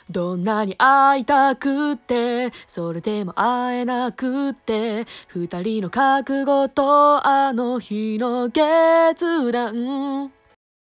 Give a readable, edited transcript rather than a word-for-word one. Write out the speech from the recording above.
どんなに会いたくって、それでも会えなくって、二人の覚悟とあの日の決断。